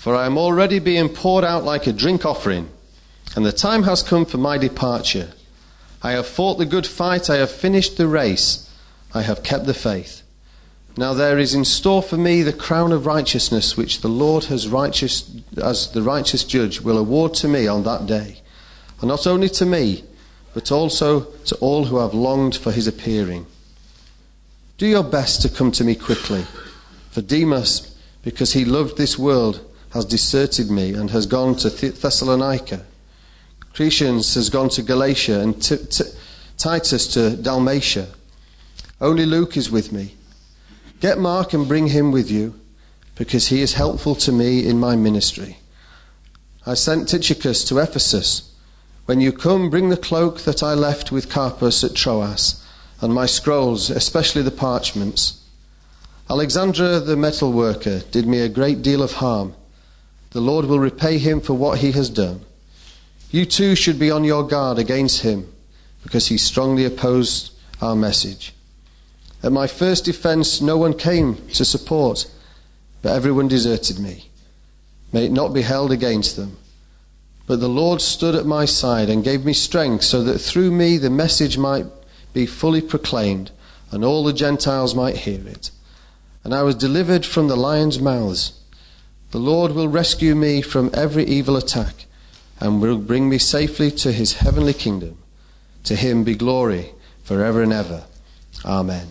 For I am already being poured out like a drink offering, and the time has come for my departure. I have fought the good fight, I have finished the race, I have kept the faith. Now there is in store for me the crown of righteousness, which the Lord as the righteous judge will award to me on that day. And not only to me, but also to all who have longed for his appearing. Do your best to come to me quickly, for Demas, because he loved this world, has deserted me and has gone to Thessalonica. Crescens has gone to Galatia, and Titus to Dalmatia. Only Luke is with me. Get Mark and bring him with you, because he is helpful to me in my ministry. I sent Tychicus to Ephesus. When you come, bring the cloak that I left with Carpus at Troas, and my scrolls, especially the parchments. Alexandra the metal worker did me a great deal of harm. The Lord will repay him for what he has done. You too should be on your guard against him, because he strongly opposed our message. At my first defense, no one came to support, but everyone deserted me. May it not be held against them. But the Lord stood at my side and gave me strength, so that through me the message might be fully proclaimed, and all the Gentiles might hear it. And I was delivered from the lions' mouths. The Lord will rescue me from every evil attack, and will bring me safely to his heavenly kingdom. To him be glory forever and ever. Amen.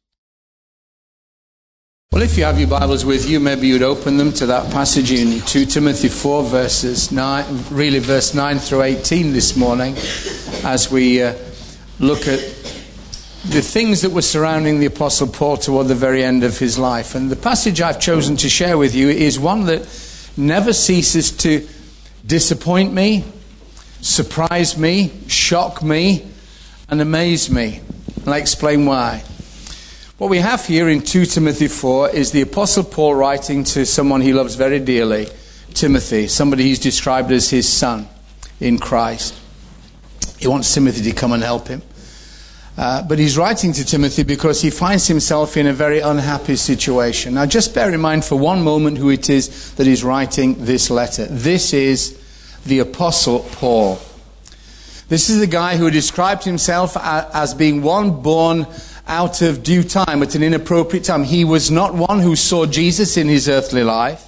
Well, if you have your Bibles with you, maybe you'd open them to that passage in 2 Timothy 4, verse 9 through 18 this morning, as we look at the things that were surrounding the Apostle Paul toward the very end of his life. And the passage I've chosen to share with you is one that never ceases to disappoint me, surprise me, shock me, and amaze me. And I'll explain why. What we have here in 2 Timothy 4 is the Apostle Paul writing to someone he loves very dearly, Timothy, somebody he's described as his son in Christ. He wants Timothy to come and help him. But he's writing to Timothy because he finds himself in a very unhappy situation. Now just bear in mind for one moment who it is that is writing this letter. This is the Apostle Paul. This is the guy who described himself as being one born out of due time, at an inappropriate time. He was not one who saw Jesus in his earthly life.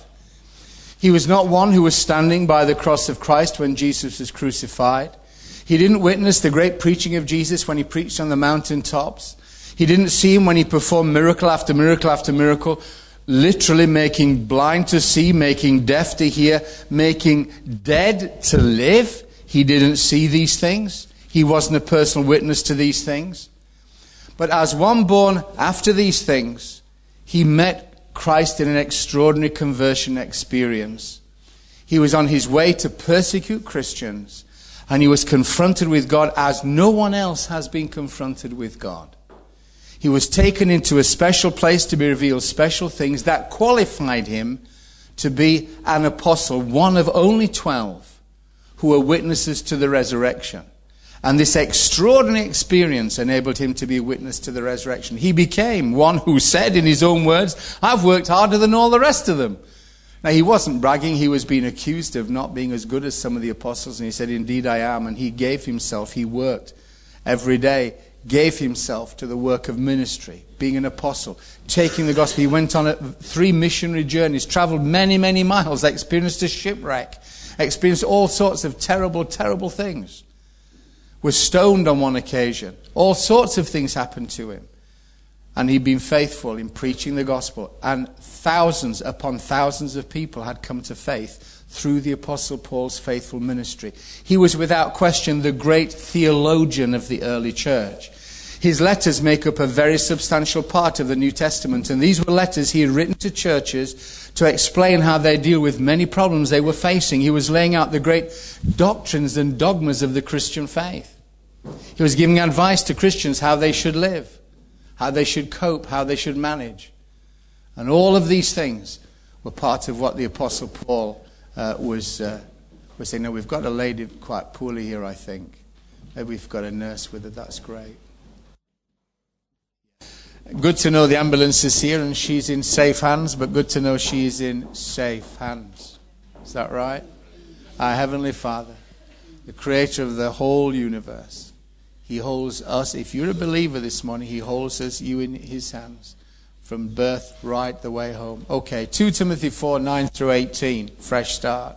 He was not one who was standing by the cross of Christ when Jesus was crucified. He didn't witness the great preaching of Jesus when he preached on the mountaintops. He didn't see him when he performed miracle after miracle after miracle, literally making blind to see, making deaf to hear, making dead to live. He didn't see these things. He wasn't a personal witness to these things. But as one born after these things, he met Christ in an extraordinary conversion experience. He was on his way to persecute Christians, and he was confronted with God as no one else has been confronted with God. He was taken into a special place to be revealed special things that qualified him to be an apostle, one of only 12 who were witnesses to the resurrection. And this extraordinary experience enabled him to be a witness to the resurrection. He became one who said in his own words, I've worked harder than all the rest of them. Now, he wasn't bragging. He was being accused of not being as good as some of the apostles. And he said, indeed I am. And he gave himself, he worked every day, gave himself to the work of ministry, being an apostle, taking the gospel. He went on 3 missionary journeys, traveled many, many miles, experienced a shipwreck, experienced all sorts of terrible, terrible things. Was stoned on one occasion. All sorts of things happened to him. And he'd been faithful in preaching the gospel. And thousands upon thousands of people had come to faith through the Apostle Paul's faithful ministry. He was without question the great theologian of the early church. His letters make up a very substantial part of the New Testament. And these were letters he had written to churches to explain how they deal with many problems they were facing. He was laying out the great doctrines and dogmas of the Christian faith. He was giving advice to Christians how they should live, how they should cope, how they should manage. And all of these things were part of what the Apostle Paul was saying. Now, we've got a lady quite poorly here, I think. Maybe we've got a nurse with her. That's great. Good to know the ambulance is here and she's in safe hands, but good to know she's in safe hands. Is that right? Our Heavenly Father, the creator of the whole universe. He holds us, if you're a believer this morning, he holds us, you in his hands, from birth right the way home. Okay, 2 Timothy 4, 9 through 18, fresh start.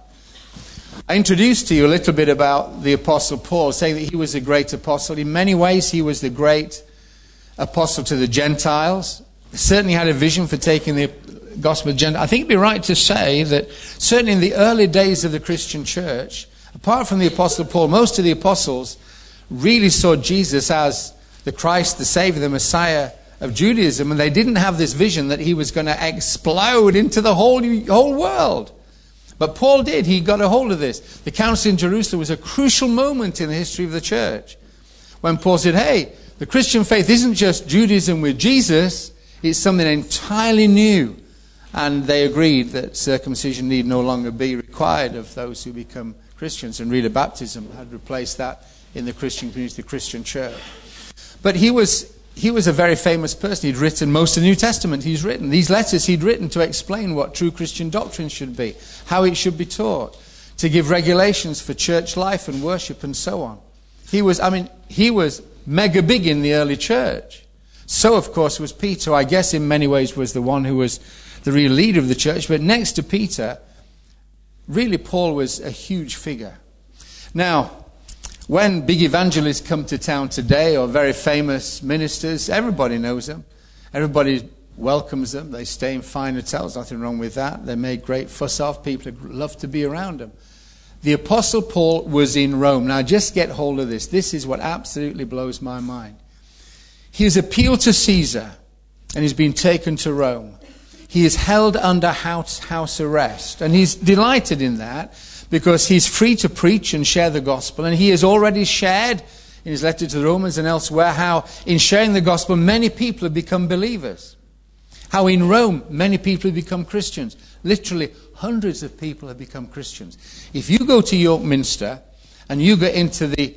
I introduced to you a little bit about the Apostle Paul, saying that he was a great apostle. In many ways, he was the great apostle to the Gentiles. He certainly had a vision for taking the gospel of the Gentiles. I think it'd be right to say that certainly in the early days of the Christian church, apart from the Apostle Paul, most of the apostles really saw Jesus as the Christ, the Savior, the Messiah of Judaism, and they didn't have this vision that he was going to explode into the whole world. But Paul did. He got a hold of this. The council in Jerusalem was a crucial moment in the history of the church, when Paul said, hey, the Christian faith isn't just Judaism with Jesus, it's something entirely new. And they agreed that circumcision need no longer be required of those who become Christians, and reader baptism had replaced that in the Christian community, the Christian church. But he was a very famous person. He'd written most of the New Testament. These letters he'd written to explain what true Christian doctrine should be, how it should be taught, to give regulations for church life and worship and so on. He was mega big in the early church. So, of course, was Peter, who I guess in many ways was the one who was the real leader of the church. But next to Peter, really Paul was a huge figure. Now, when big evangelists come to town today, or very famous ministers, everybody knows them. Everybody welcomes them. They stay in fine hotels. Nothing wrong with that. They make great fuss off. People love to be around them. The Apostle Paul was in Rome. Now, just get hold of this. This is what absolutely blows my mind. He has appealed to Caesar, and he's been taken to Rome. He is held under house arrest, and he's delighted in that, because he's free to preach and share the gospel. And he has already shared in his letter to the Romans and elsewhere how in sharing the gospel many people have become believers. How in Rome many people have become Christians. Literally hundreds of people have become Christians. If you go to York Minster and you go into the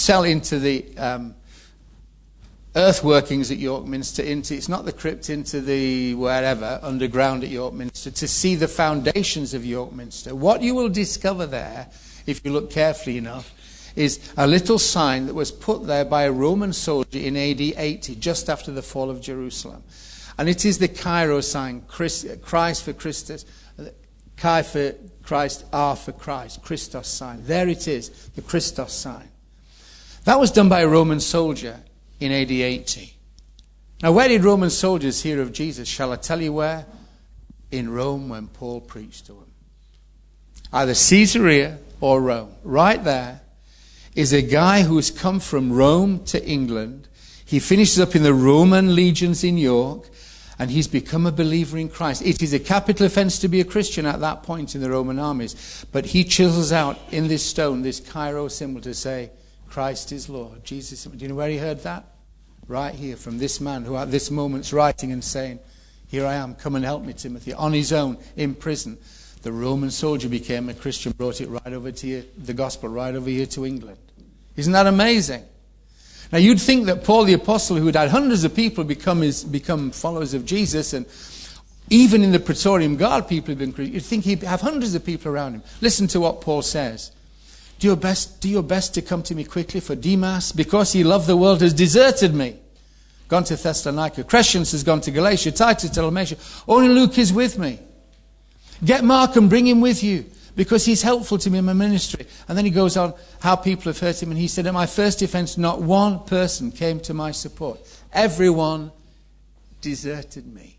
earth workings at York Minster, it's not the crypt, into the wherever, underground at York Minster, to see the foundations of York Minster, what you will discover there, if you look carefully enough, is a little sign that was put there by a Roman soldier in AD 80, just after the fall of Jerusalem. And it is the Chi sign, Christ for Christus, Chi for Christ, R for Christ, Christos sign. There it is, the Christos sign. That was done by a Roman soldier in AD 80. Now, where did Roman soldiers hear of Jesus? Shall I tell you where? In Rome, when Paul preached to them. Either Caesarea or Rome. Right there is a guy who's come from Rome to England. He finishes up in the Roman legions in York, and he's become a believer in Christ. It is a capital offense to be a Christian at that point in the Roman armies. But he chisels out in this stone this Chi symbol to say, Christ is Lord. Jesus. Do you know where he heard that? Right here, from this man who at this moment's writing and saying, here I am, come and help me, Timothy. On his own, in prison. The Roman soldier became a Christian, brought it right over to you, the gospel right over here to England. Isn't that amazing? Now, you'd think that Paul the Apostle, who had had hundreds of people become followers of Jesus, and even in the Praetorian Guard people had been Christians, you'd think he'd have hundreds of people around him. Listen to what Paul says. Do your best to come to me quickly, for Demas, because he loved the world, has deserted me. Gone to Thessalonica. Crescens has gone to Galatia. Titus to Dalmatia. Only Luke is with me. Get Mark and bring him with you, because he's helpful to me in my ministry. And then he goes on how people have hurt him. And he said, at my first defense, not one person came to my support. Everyone deserted me.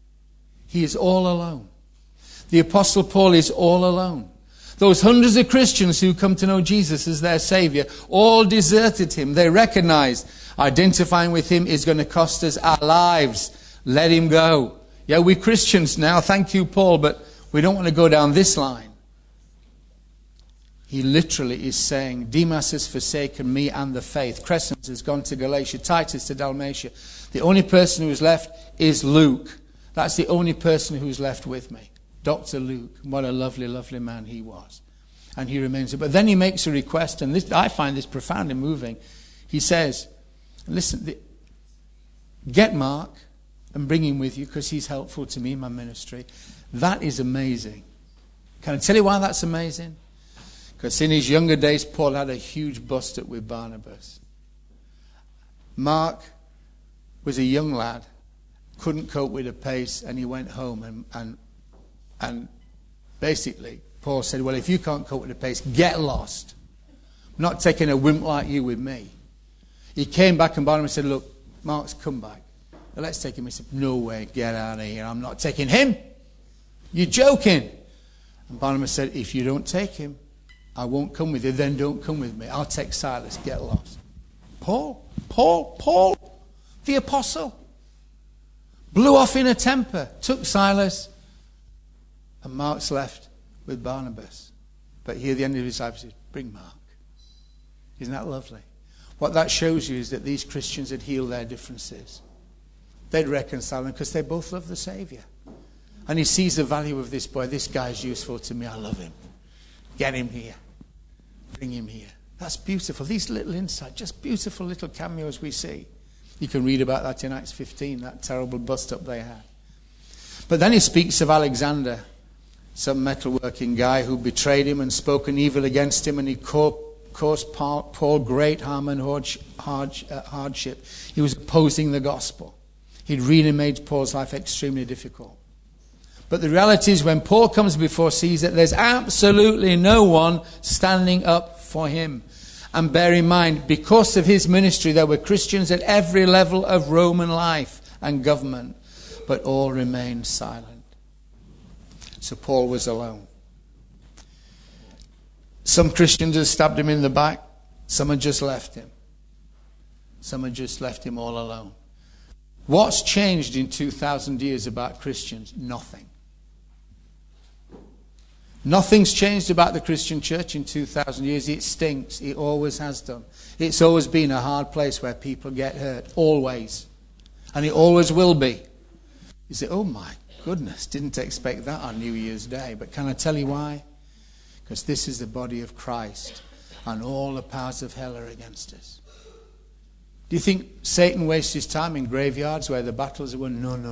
He is all alone. The Apostle Paul is all alone. Those hundreds of Christians who come to know Jesus as their Savior all deserted him. They recognized identifying with him is going to cost us our lives. Let him go. Yeah, we're Christians now. Thank you, Paul, but we don't want to go down this line. He literally is saying, Demas has forsaken me and the faith. Crescens has gone to Galatia. Titus to Dalmatia. The only person who is left is Luke. That's the only person who's left with me. Dr. Luke. What a lovely, lovely man he was. And he remains. But then he makes a request, and this, I find this profoundly moving. He says, listen, get Mark and bring him with you, because he's helpful to me in my ministry. That is amazing. Can I tell you why that's amazing? Because in his younger days, Paul had a huge bust-up with Barnabas. Mark was a young lad, couldn't cope with the pace, and he went home and basically Paul said, well, if you can't cope with the pace, get lost. I'm not taking a wimp like you with me. He came back and Barnabas said, look, Mark's come back. Well, let's take him. He said, no way, get out of here. I'm not taking him. You're joking. And Barnabas said, if you don't take him, I won't come with you. Then don't come with me. I'll take Silas. Get lost. Paul, the apostle, blew off in a temper, took Silas, and Mark's left with Barnabas. But here at the end of his life, he says, bring Mark. Isn't that lovely? What that shows you is that these Christians had healed their differences. They'd reconcile them because they both love the Saviour. And he sees the value of this boy. This guy's useful to me. I love him. Get him here. Bring him here. That's beautiful. These little insights, just beautiful little cameos we see. You can read about that in Acts 15, that terrible bust-up they had. But then he speaks of Alexander, some metalworking guy who betrayed him and spoken evil against him, and he caused Paul great harm and hardship. He was opposing the gospel. He'd really made Paul's life extremely difficult. But the reality is when Paul comes before Caesar, there's absolutely no one standing up for him. And bear in mind, because of his ministry, there were Christians at every level of Roman life and government, but all remained silent. So Paul was alone. Some Christians had stabbed him in the back. Some had just left him. Some had just left him all alone. What's changed in 2,000 years about Christians? Nothing. Nothing's changed about the Christian church in 2,000 years. It stinks. It always has done. It's always been a hard place where people get hurt. Always. And it always will be. You say, oh my goodness, didn't expect that on New Year's Day. But can I tell you why? Because this is the body of Christ. And all the powers of hell are against us. Do you think Satan wastes his time in graveyards where the battles are won? No.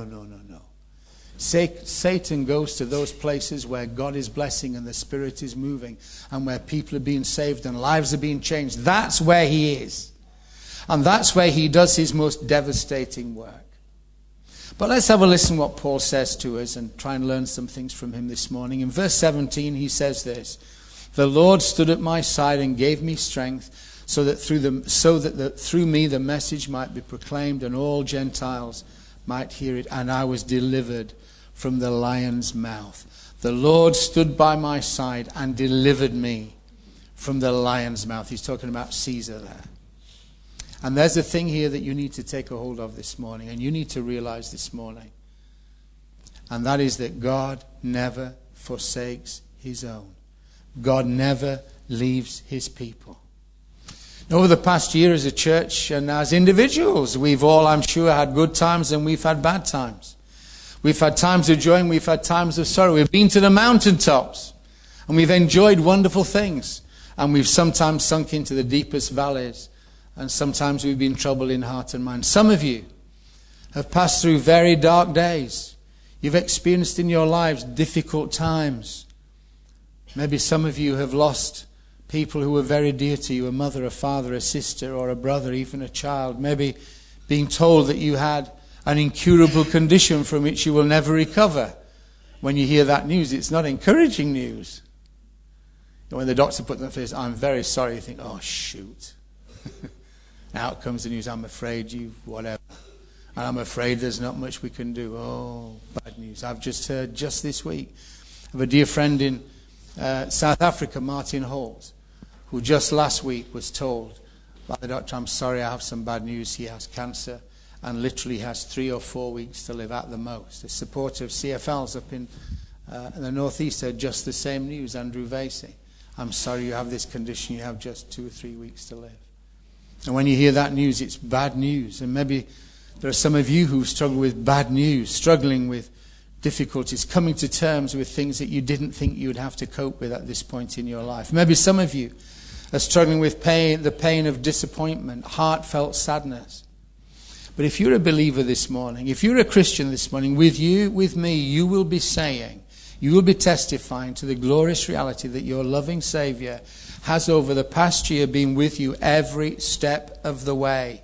Satan goes to those places where God is blessing and the Spirit is moving and where people are being saved and lives are being changed. That's where he is. And that's where he does his most devastating work. But let's have a listen what Paul says to us and try and learn some things from him this morning. In verse 17 he says this, the Lord stood at my side and gave me strength so that through me the message might be proclaimed and all Gentiles might hear it, and I was delivered from the lion's mouth. The Lord stood by my side and delivered me from the lion's mouth. He's talking about Caesar there. And there's a thing here that you need to take a hold of this morning, and you need to realize this morning. And that is that God never forsakes his own. God never leaves his people. Over the past year as a church and as individuals, we've all, I'm sure, had good times and we've had bad times. We've had times of joy and we've had times of sorrow. We've been to the mountaintops and we've enjoyed wonderful things. And we've sometimes sunk into the deepest valleys. And sometimes we've been troubled in heart and mind. Some of you have passed through very dark days. You've experienced in your lives difficult times. Maybe some of you have lost people who were very dear to you, a mother, a father, a sister, or a brother, even a child. Maybe being told that you had an incurable condition from which you will never recover. When you hear that news, it's not encouraging news. And when the doctor put their face, I'm very sorry, you think, oh, shoot. Out comes the news, I'm afraid you, whatever. And I'm afraid there's not much we can do. Oh, bad news. I've just heard just this week of a dear friend in South Africa, Martin Holt, who just last week was told by the doctor, I'm sorry, I have some bad news. He has cancer and literally has 3 or 4 weeks to live at the most. A supporter of CFL's up in the northeast heard just the same news, Andrew Vasey. I'm sorry you have this condition, you have just 2 or 3 weeks to live. And when you hear that news, it's bad news. And maybe there are some of you who struggle with bad news, struggling with difficulties, coming to terms with things that you didn't think you would have to cope with at this point in your life. Maybe some of you are struggling with pain, the pain of disappointment, heartfelt sadness. But if you're a believer this morning, if you're a Christian this morning, with you, with me, you will be saying, you will be testifying to the glorious reality that your loving Saviour has over the past year been with you every step of the way.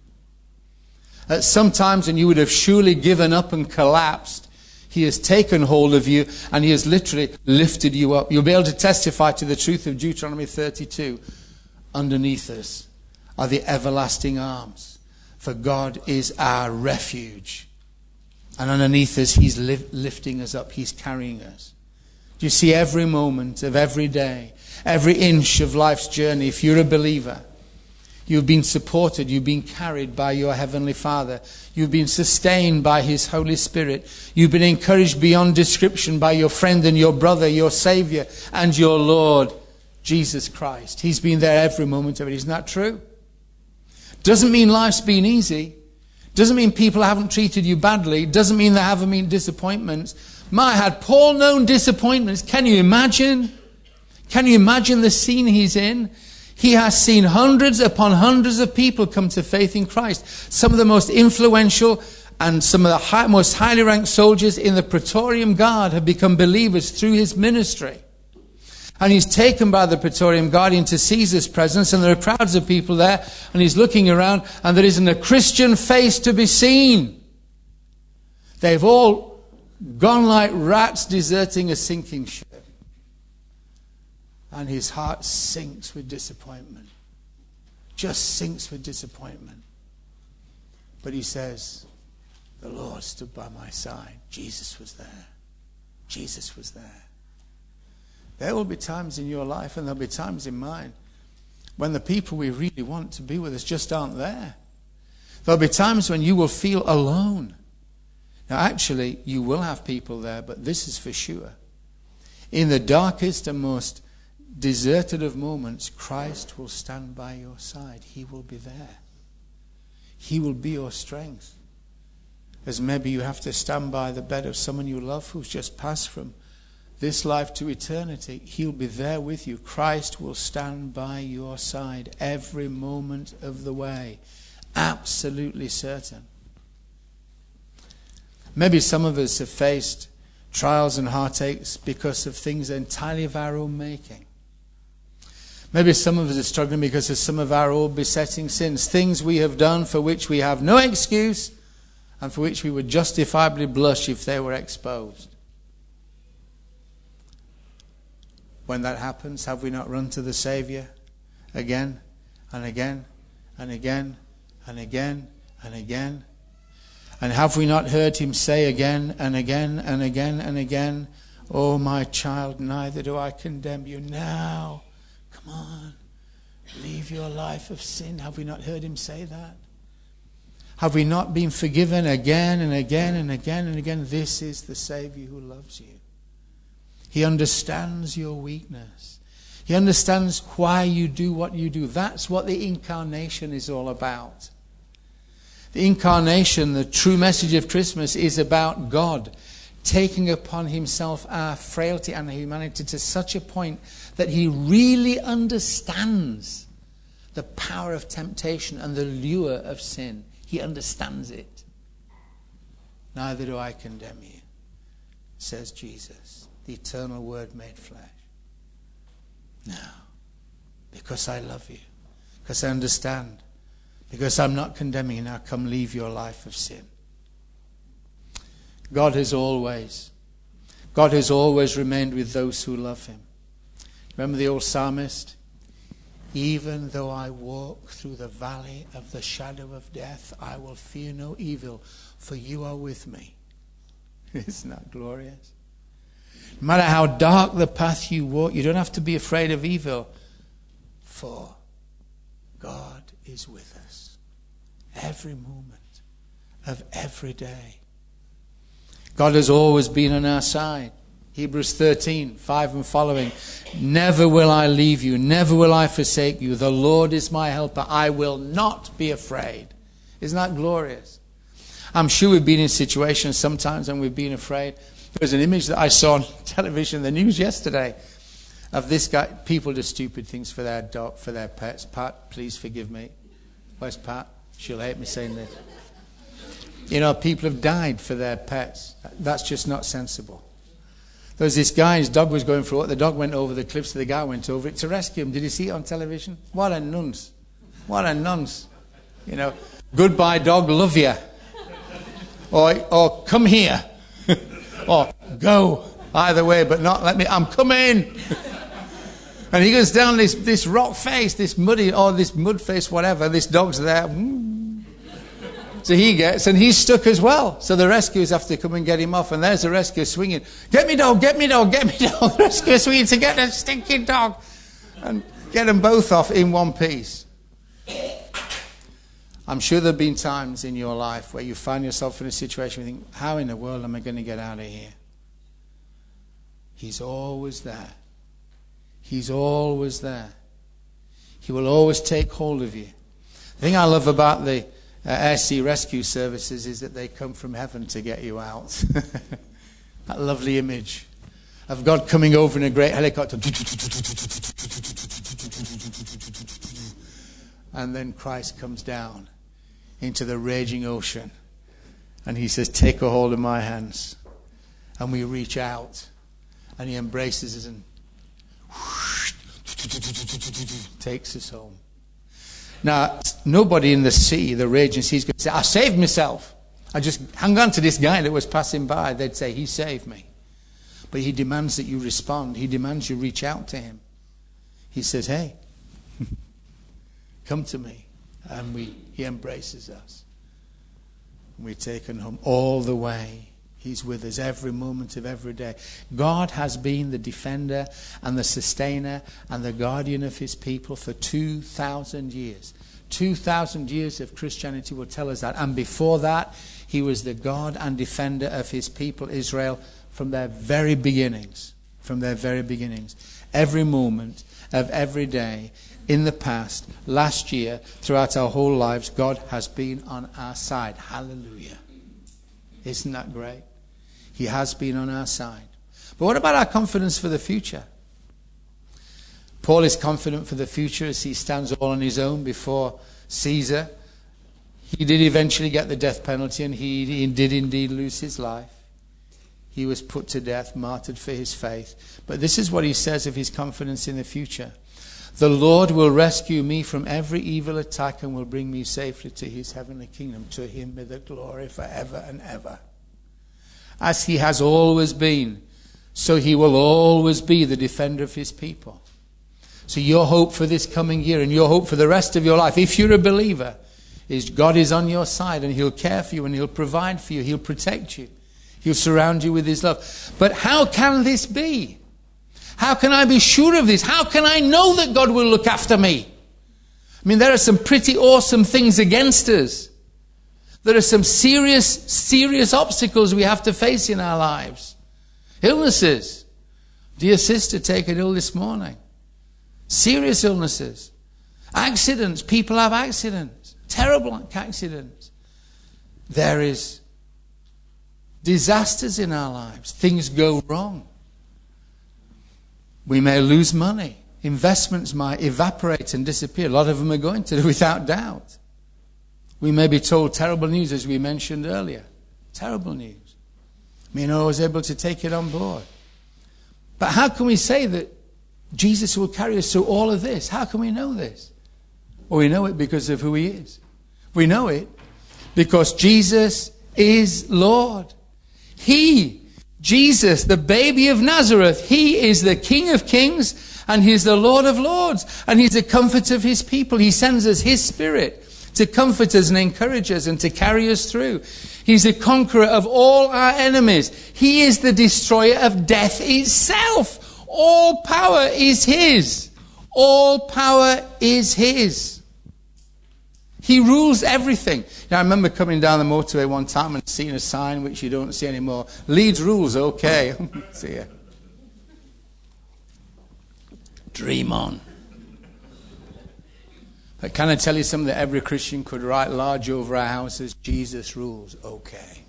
At some times when you would have surely given up and collapsed, He has taken hold of you and He has literally lifted you up. You'll be able to testify to the truth of Deuteronomy 32. Underneath us are the everlasting arms, for God is our refuge. And underneath us, He's lifting us up. He's carrying us. Do you see every moment of every day, every inch of life's journey? If you're a believer, you've been supported, you've been carried by your Heavenly Father. You've been sustained by His Holy Spirit. You've been encouraged beyond description by your friend and your brother, your Saviour and your Lord, Jesus Christ. He's been there every moment of it. Isn't that true? Doesn't mean life's been easy. Doesn't mean people haven't treated you badly. Doesn't mean there haven't been disappointments. Had Paul known disappointments? Can you imagine? Can you imagine the scene he's in? He has seen hundreds upon hundreds of people come to faith in Christ. Some of the most influential and some of the most highly ranked soldiers in the Praetorian Guard have become believers through his ministry. And he's taken by the Praetorian Guard into Caesar's presence, and there are crowds of people there, and he's looking around, and there isn't a Christian face to be seen. They've all gone like rats deserting a sinking ship. And his heart sinks with disappointment. Just sinks with disappointment. But he says, the Lord stood by my side. Jesus was there. Jesus was there. There will be times in your life, and there'll be times in mine, when the people we really want to be with us just aren't there. There'll be times when you will feel alone. Now actually, you will have people there, but this is for sure. In the darkest and most deserted of moments, Christ will stand by your side. He will be there. He will be your strength. As maybe you have to stand by the bed of someone you love who's just passed from this life to eternity, He'll be there with you. Christ will stand by your side every moment of the way. Absolutely certain. Maybe some of us have faced trials and heartaches because of things entirely of our own making. Maybe some of us are struggling because of some of our old besetting sins. Things we have done for which we have no excuse and for which we would justifiably blush if they were exposed. When that happens, have we not run to the Saviour again and again and again and again and again? And have we not heard Him say again and again and again and again, "Oh, my child, neither do I condemn you now. Come on, leave your life of sin." Have we not heard Him say that? Have we not been forgiven again and again and again and again? This is the Saviour who loves you. He understands your weakness. He understands why you do what you do. That's what the incarnation is all about. The incarnation, the true message of Christmas, is about God taking upon Himself our frailty and humanity to such a point that He really understands the power of temptation and the lure of sin. He understands it. Neither do I condemn you, says Jesus, the eternal Word made flesh. Now, because I love you, because I understand, because I'm not condemning you, now come leave your life of sin. God has always remained with those who love Him. Remember the old psalmist? Even though I walk through the valley of the shadow of death, I will fear no evil, for you are with me. Isn't that glorious? No matter how dark the path you walk, you don't have to be afraid of evil, for God is with us every moment of every day. God has always been on our side. Hebrews 13:5 and following. Never will I leave you, never will I forsake you. The Lord is my helper. I will not be afraid. Isn't that glorious? I'm sure we've been in situations sometimes when we've been afraid. There was an image that I saw on television, the news yesterday, of this guy. People do stupid things for their dog, for their pets. Pat, please forgive me. Where's Pat? She'll hate me saying this. You know, people have died for their pets. That's just not sensible. There was this guy, his dog was going through it. The dog went over the cliff, so the guy went over it to rescue him. Did you see it on television? What a nonce. What a nonce. You know, goodbye dog, love you. Or come here. Or go. Either way, but not let me, I'm coming. And he goes down this rock face, this muddy, or this mud face, whatever. This dog's there. So he gets, and he's stuck as well. So the rescuers have to come and get him off. And there's the rescuer swinging. Get me dog, get me dog, get me dog. The rescuer swinging to get the stinking dog. And get them both off in one piece. I'm sure there have been times in your life where you find yourself in a situation where you think, how in the world am I going to get out of here? He's always there. He's always there. He will always take hold of you. The thing I love about the Air Sea Rescue Services is that they come from heaven to get you out. That lovely image of God coming over in a great helicopter. And then Christ comes down into the raging ocean. And he says, take a hold of my hands. And we reach out. And he embraces us and takes us home. Now, nobody in the sea, the raging sea, is going to say, I saved myself. I just hung on to this guy that was passing by. They'd say, he saved me. But he demands that you respond. He demands you reach out to him. He says, hey, come to me. And he embraces us. We're taken home all the way. He's with us every moment of every day. God has been the defender and the sustainer and the guardian of his people for 2,000 years. 2,000 years of Christianity will tell us that. And before that, he was the God and defender of his people, Israel, from their very beginnings. From their very beginnings. Every moment of every day, in the past, last year, throughout our whole lives, God has been on our side. Hallelujah. Isn't that great? He has been on our side. But what about our confidence for the future? Paul is confident for the future as he stands all on his own before Caesar. He did eventually get the death penalty, and he did indeed lose his life. He was put to death, martyred for his faith. But this is what he says of his confidence in the future. The Lord will rescue me from every evil attack and will bring me safely to his heavenly kingdom. To him be the glory forever and ever. As he has always been, so he will always be the defender of his people. So your hope for this coming year and your hope for the rest of your life, if you're a believer, is God is on your side and he'll care for you and he'll provide for you. He'll protect you. He'll surround you with his love. But how can this be? How can I be sure of this? How can I know that God will look after me? I mean, there are some pretty awesome things against us. There are some serious obstacles we have to face in our lives. Illnesses. Dear sister, taken ill this morning. Serious illnesses. Accidents. People have accidents. Terrible accidents. There is disasters in our lives. Things go wrong. We may lose money. Investments might evaporate and disappear. A lot of them are going to, without doubt. We may be told terrible news, as we mentioned earlier. Terrible news. Me and I was able to take it on board. But how can we say that Jesus will carry us through all of this? How can we know this? Well, we know it because of who he is. We know it because Jesus is Lord. He, Jesus, the baby of Nazareth, he is the King of Kings and he's the Lord of Lords. And he's the comfort of his people. He sends us his Spirit to comfort us and encourage us and to carry us through. He's the conqueror of all our enemies. He is the destroyer of death itself. All power is his. All power is his. He rules everything. Now, I remember coming down the motorway one time and seeing a sign which you don't see anymore. Leeds rules, okay. See ya. Dream on. But can I tell you something that every Christian could write large over our houses? Jesus rules, okay.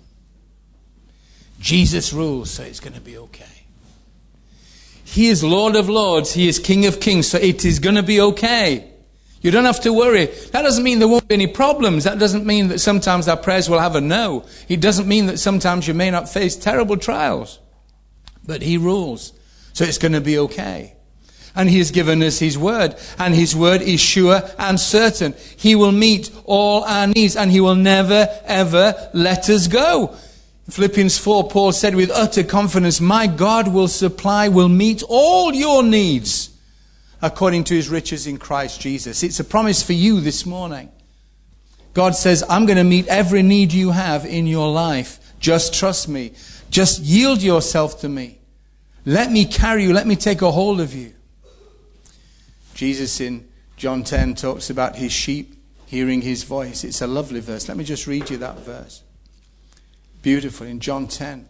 Jesus rules, so it's going to be okay. He is Lord of Lords. He is King of Kings, so it is going to be okay. You don't have to worry. That doesn't mean there won't be any problems. That doesn't mean that sometimes our prayers will have a no. It doesn't mean that sometimes you may not face terrible trials. But he rules. So it's going to be okay. And he has given us his word. And his word is sure and certain. He will meet all our needs. And he will never, ever let us go. In Philippians 4, Paul said with utter confidence, my God will meet all your needs according to his riches in Christ Jesus. It's a promise for you this morning. God says, I'm going to meet every need you have in your life. Just trust me. Just yield yourself to me. Let me carry you. Let me take a hold of you. Jesus in John 10 talks about his sheep hearing his voice. It's a lovely verse. Let me just read you that verse. Beautiful. In John 10,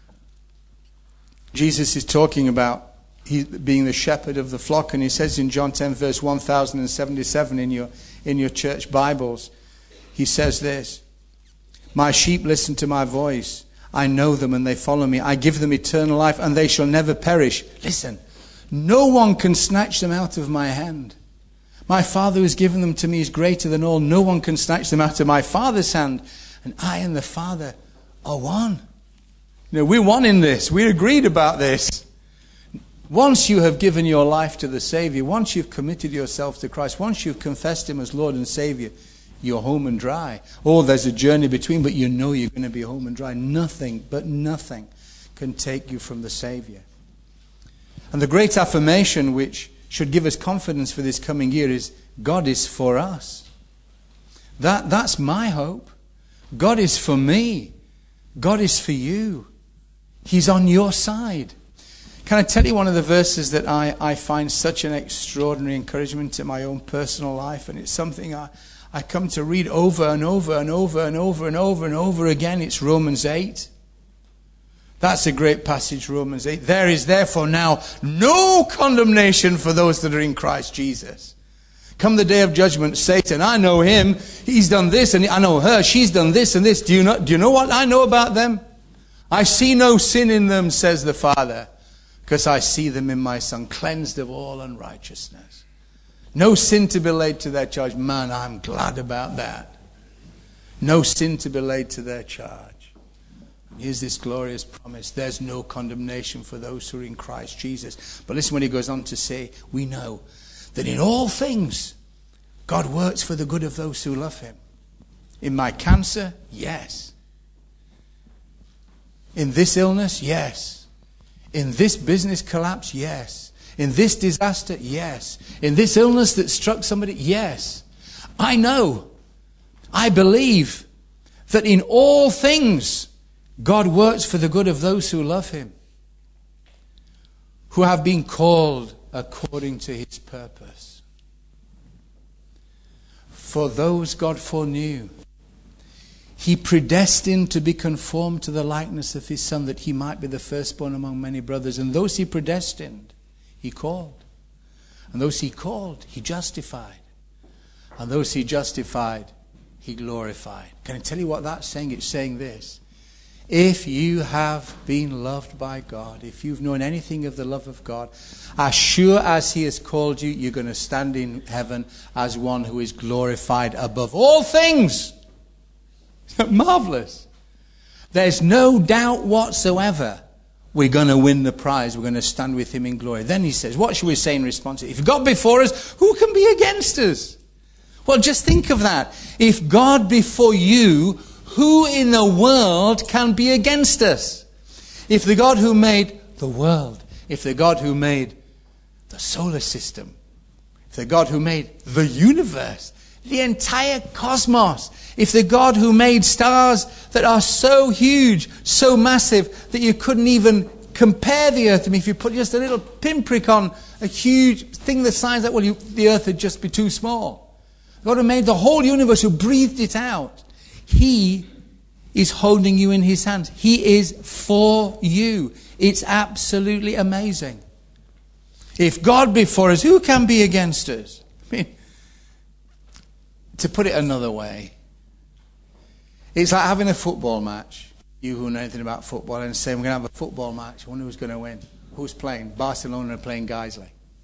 Jesus is talking about he being the shepherd of the flock, and he says in John 10 verse 1077 in your church Bibles, he says this, my sheep listen to my voice. I know them and they follow me. I give them eternal life and they shall never perish. Listen, no one can snatch them out of my hand. My Father who has given them to me is greater than all. No one can snatch them out of my Father's hand. And I and the Father are one. We're one in this. We're agreed about this. Once you have given your life to the Savior, once you've committed yourself to Christ, once you've confessed him as Lord and Savior, you're home and dry. Oh, there's a journey between, but you know you're going to be home and dry. Nothing can take you from the Savior. And the great affirmation which should give us confidence for this coming year is God is for us. That's my hope. God is for me. God is for you. He's on your side. Can I tell you one of the verses that I find such an extraordinary encouragement to my own personal life? And it's something I come to read over and over and over and over and over and over again. It's Romans 8. That's a great passage, Romans 8. There is therefore now no condemnation for those that are in Christ Jesus. Come the day of judgment, Satan, I know him, he's done this, and I know her, she's done this and this. Do you know what I know about them? I see no sin in them, says the Father, because I see them in my Son, cleansed of all unrighteousness. No sin to be laid to their charge. Man, I'm glad about that. No sin to be laid to their charge. Here's this glorious promise. There's no condemnation for those who are in Christ Jesus. But listen when he goes on to say, we know that in all things, God works for the good of those who love him. In my cancer, yes. In this illness, yes. In this business collapse, yes. In this disaster, yes. In this illness that struck somebody, yes. I know, I believe that in all things, God works for the good of those who love him, who have been called according to his purpose. For those God foreknew, he predestined to be conformed to the likeness of his Son, that he might be the firstborn among many brothers. And those he predestined, he called. And those he called, he justified. And those he justified, he glorified. Can I tell you what that's saying? It's saying this. If you have been loved by God, if you've known anything of the love of God, as sure as he has called you, you're going to stand in heaven as one who is glorified above all things. Marvelous. There's no doubt whatsoever we're going to win the prize. We're going to stand with him in glory. Then he says, what should we say in response? If God be for us, who can be against us? Well, just think of that. If God be for you, who in the world can be against us? If the God who made the world, if the God who made the solar system, if the God who made the universe, the entire cosmos, if the God who made stars that are so huge, so massive, that you couldn't even compare the earth to me, if you put just a little pinprick on a huge thing the size of that, well, the earth would just be too small. God who made the whole universe, who breathed it out, he is holding you in his hands. He is for you. It's absolutely amazing. If God be for us, who can be against us? I mean, to put it another way, it's like having a football match. You who know anything about football and saying, we're going to have a football match. I wonder who's going to win. Who's playing? Barcelona are playing Guiseley.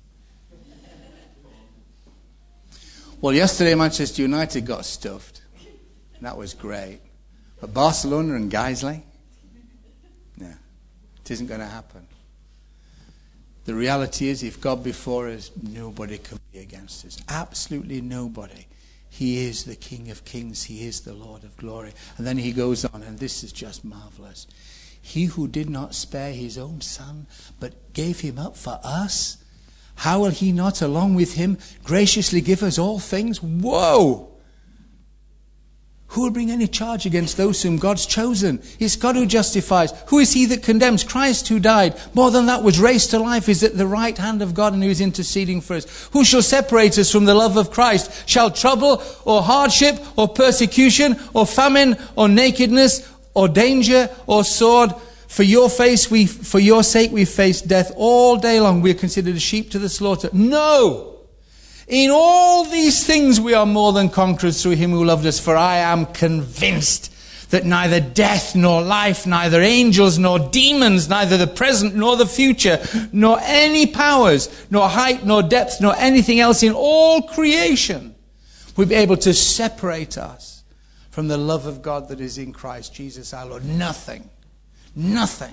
Well, yesterday Manchester United got stuffed. That was great. But Barcelona and Guiseley? No, it isn't going to happen. The reality is, if God before us, nobody can be against us. Absolutely nobody. He is the King of Kings. He is the Lord of glory. And then he goes on, and this is just marvelous. He who did not spare his own son, but gave him up for us, how will he not, along with him, graciously give us all things? Whoa! Who will bring any charge against those whom God's chosen? It's God who justifies. Who is he that condemns? Christ who died. More than that, was raised to life, is at the right hand of God and who is interceding for us. Who shall separate us from the love of Christ? Shall trouble or hardship or persecution or famine or nakedness or danger or sword? For your sake we face death all day long. We are considered as sheep to the slaughter. No! In all these things we are more than conquerors through him who loved us. For I am convinced that neither death nor life, neither angels nor demons, neither the present nor the future, nor any powers, nor height nor depth, nor anything else in all creation will be able to separate us from the love of God that is in Christ Jesus our Lord. Nothing. Nothing.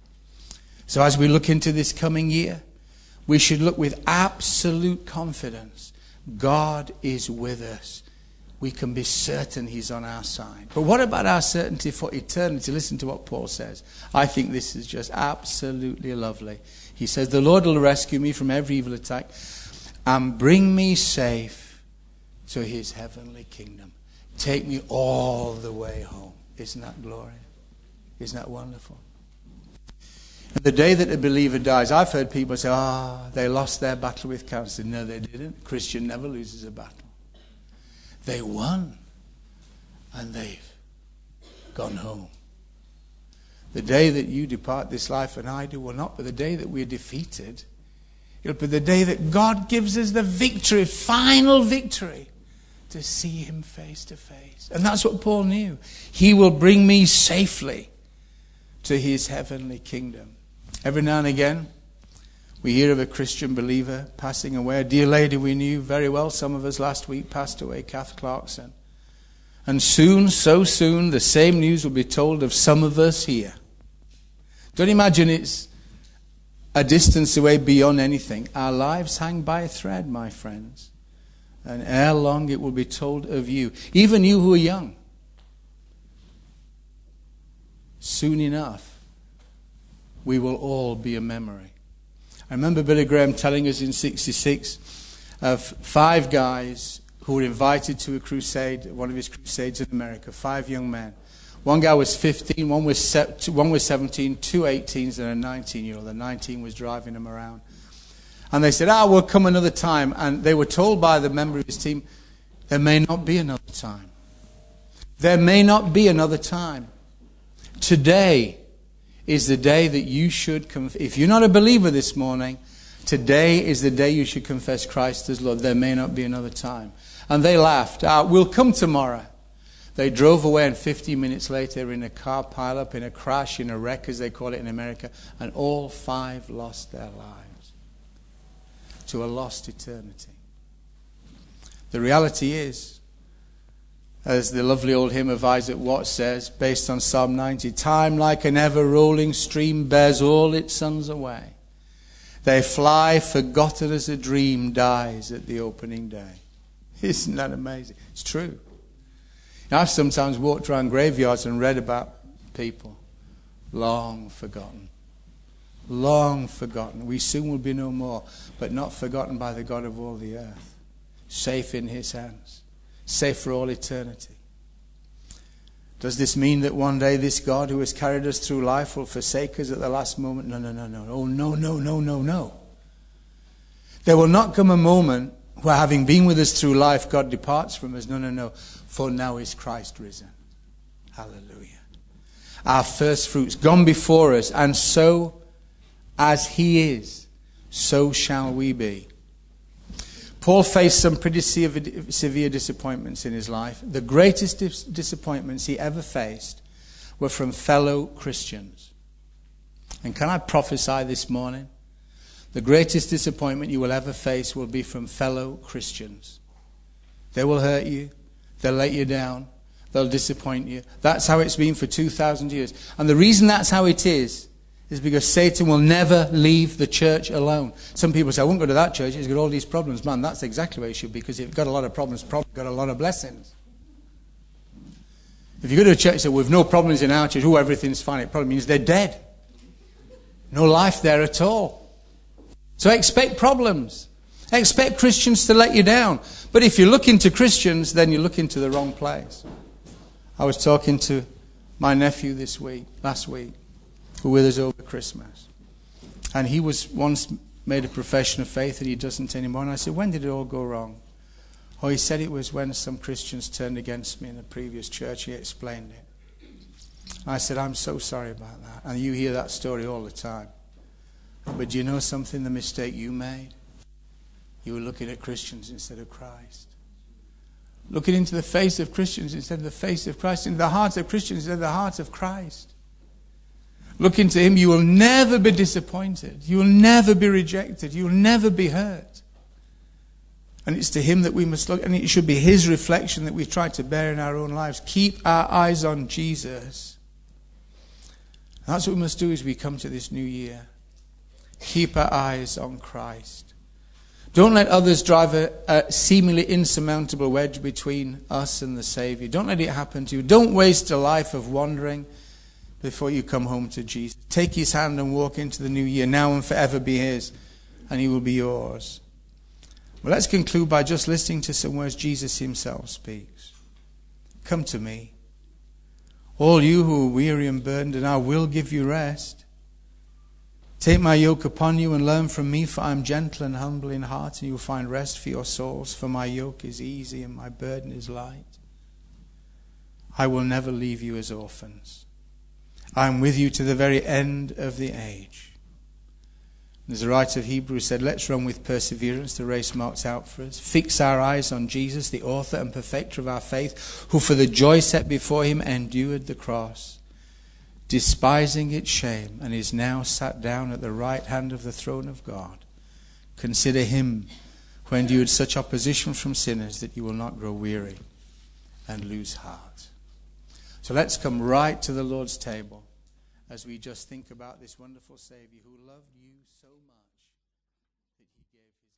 So as we look into this coming year, we should look with absolute confidence. God is with us. We can be certain he's on our side. But what about our certainty for eternity? Listen to what Paul says. I think this is just absolutely lovely. He says, the Lord will rescue me from every evil attack and bring me safe to his heavenly kingdom. Take me all the way home. Isn't that glorious? Isn't that wonderful? The day that a believer dies, I've heard people say, they lost their battle with cancer. No, they didn't. A Christian never loses a battle. They won. And they've gone home. The day that you depart this life, and I do, will not be the day that we're defeated. It'll be the day that God gives us the victory, final victory, to see him face to face. And that's what Paul knew. He will bring me safely to his heavenly kingdom. Every now and again, we hear of a Christian believer passing away. A dear lady we knew very well, some of us last week, passed away, Kath Clarkson. And soon, so soon, the same news will be told of some of us here. Don't imagine it's a distance away beyond anything. Our lives hang by a thread, my friends. And ere long it will be told of you. Even you who are young. Soon enough, we will all be a memory. I remember Billy Graham telling us in 1966 of 5 guys who were invited to a crusade, one of his crusades in America, 5 young men. One guy was 15, one was 17, 2 18s and a 19-year-old. The 19 was driving them around. And they said, we'll come another time. And they were told by the member of his team, there may not be another time. There may not be another time. Today is the day that you should if you're not a believer this morning, today is the day you should confess Christ as Lord. There may not be another time. And they laughed. We'll come tomorrow. They drove away, and 15 minutes later, in a car pile-up, in a crash, in a wreck, as they call it in America, and all 5 lost their lives to a lost eternity. The reality is, as the lovely old hymn of Isaac Watts says, based on Psalm 90, time like an ever-rolling stream bears all its sons away. They fly, forgotten as a dream dies at the opening day. Isn't that amazing? It's true. I've sometimes walked around graveyards and read about people long forgotten. Long forgotten. We soon will be no more, but not forgotten by the God of all the earth. Safe in his hands. Safe for all eternity. Does this mean that one day this God who has carried us through life will forsake us at the last moment? No. Oh, no. There will not come a moment where, having been with us through life, God departs from us. No. For now is Christ risen. Hallelujah. Our first fruits gone before us, and so as he is, so shall we be. Paul faced some pretty severe disappointments in his life. The greatest disappointments he ever faced were from fellow Christians. And can I prophesy this morning? The greatest disappointment you will ever face will be from fellow Christians. They will hurt you. They'll let you down. They'll disappoint you. That's how it's been for 2,000 years. And the reason that's how it is is because Satan will never leave the church alone. Some people say, I won't go to that church, it's got all these problems. Man, that's exactly where you should be, because if you've got a lot of problems, probably got a lot of blessings. If you go to a church and say, we've no problems in our church, everything's fine, it probably means they're dead. No life there at all. So expect problems. Expect Christians to let you down. But if you look into Christians, then you look into the wrong place. I was talking to my nephew last week, who was with us over Christmas. And he was once made a profession of faith and he doesn't anymore. And I said, when did it all go wrong? Oh, he said it was when some Christians turned against me in a previous church. He explained it. And I said, I'm so sorry about that. And you hear that story all the time. But do you know something, the mistake you made? You were looking at Christians instead of Christ. Looking into the face of Christians instead of the face of Christ. Into the hearts of Christians instead of the hearts of Christ. Looking to Him, you will never be disappointed. You will never be rejected. You will never be hurt. And it's to Him that we must look. And it should be His reflection that we try to bear in our own lives. Keep our eyes on Jesus. And that's what we must do as we come to this new year. Keep our eyes on Christ. Don't let others drive a seemingly insurmountable wedge between us and the Savior. Don't let it happen to you. Don't waste a life of wandering before you come home to Jesus. Take His hand and walk into the new year. Now and forever be His, and He will be yours. Well, let's conclude by just listening to some words Jesus Himself speaks. Come to me, all you who are weary and burdened, and I will give you rest. Take my yoke upon you and learn from me, for I am gentle and humble in heart, and you will find rest for your souls. For my yoke is easy and my burden is light. I will never leave you as orphans. I am with you to the very end of the age. There's a writer of Hebrews said, let's run with perseverance the race marked out for us. Fix our eyes on Jesus, the author and perfecter of our faith, who for the joy set before Him endured the cross, despising its shame, and is now sat down at the right hand of the throne of God. Consider Him who endured such opposition from sinners, that you will not grow weary and lose heart. So let's come right to the Lord's table as we just think about this wonderful Savior who loved you so much.